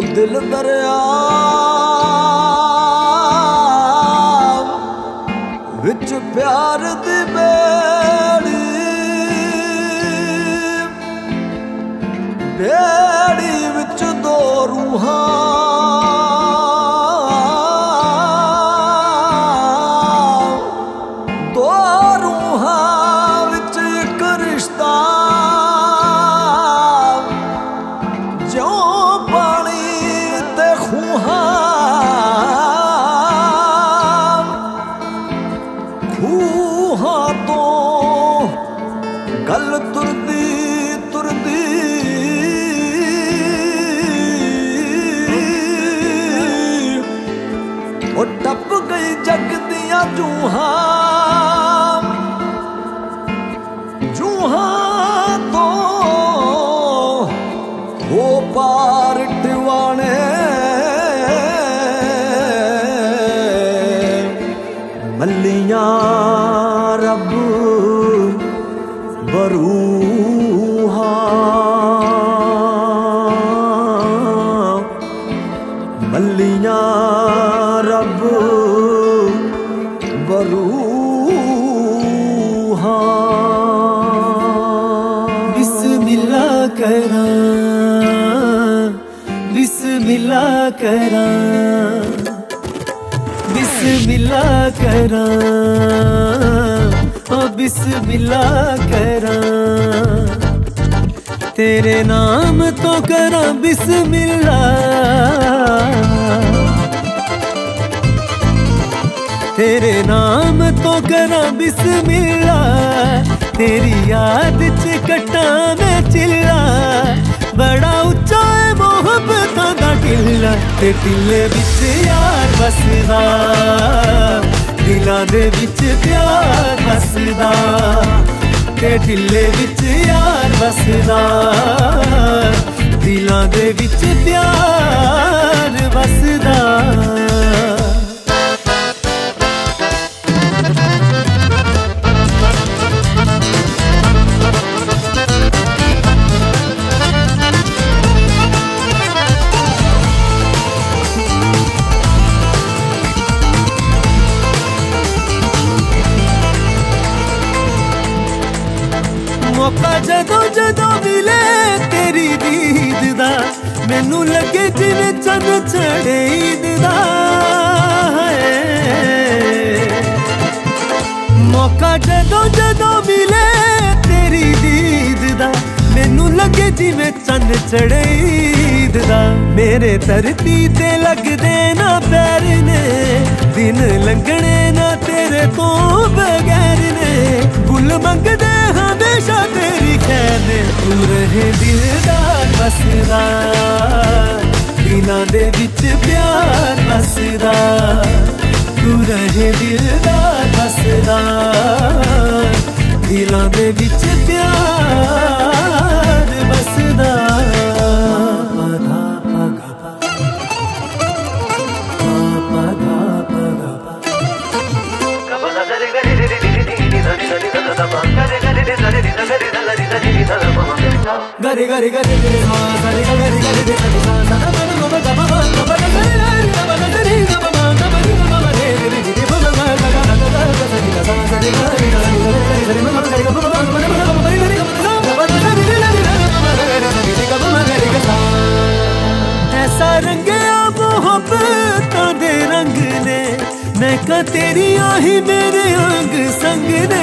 दिल दरिया विच प्यार दी बेड़ी विच दो रूहां विच एक रिश्ता जो पानी ते खूहां तो गल तुरदी तुरदी ओ टप गई जग दियां जूहां तो वो पार टिवाने मल्लियां रब बरूहा मल्लियां रब बरूहा बिस्मिल्लाह करा बिस्मिल्लाह करा बिस्मिल्लाह करा ओ बिस्मिल्लाह करा तेरे नाम तो करा बिस्मिल्लाह तेरे नाम तो करा बिस्मिल्लाह तेरी याद च कट्टा मैं चिल्ला बड़ा उच्चा है मोहब्बतां दा टिल्ला ते टिल्ले विच यार बसदा दिलां दे विच प्यार बसदा ते टिल्ले विच यार बसदा दिलां दे विच प्यार बसदा मौका जदों जदों मिले तेरी दीद दा मैनू लगे जिवें चन्न चढ़े ईद दा मौका जदों जदों मिले तेरी दीद दा मैनू लगे जिवें चन्न चढ़े ईद दा मेरे धरती ते लगदे ना पैर ने दिन लंघने ना तेरे तो बगैर ने गुल मंगदे हमेशा तेरी खैर ने तू रहे दिलदार बसदा दिलां दे विच प्यार बसदा तू रहे दिलदार बसदा दिलां दे विच प्यार बसदा गरे गरे गरे गरे मा गरे गरे गरे गरे सा सा मा मा मा मा मा मा गरे गरे मा मा गरे मा मा मा मा मा रे रे रे रे मा मा गा गा गा गा गा सा सा सा सा रे गरे गरे मा मा गरे मा मा मा मा मा रे रे मा मा गरे गा सा ऐसा रंगया मोहब्बतां दे रंग ने मैं का तेरी आही मेरे अंग संग ने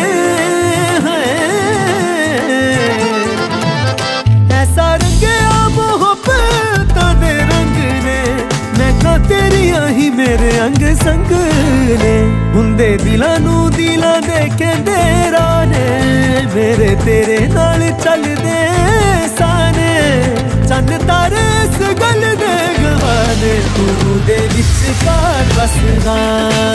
ऐसा रंगया मोहब्बतां दे रंग ने मैं का तेरी आही मेरे अंग संग ने हुंदे दिलां नू दिलां दे कहंदे राने मेरे तेरे नाल चलदे साने चंद तारे इस गल दे गवाने तू दे विच पार बसदा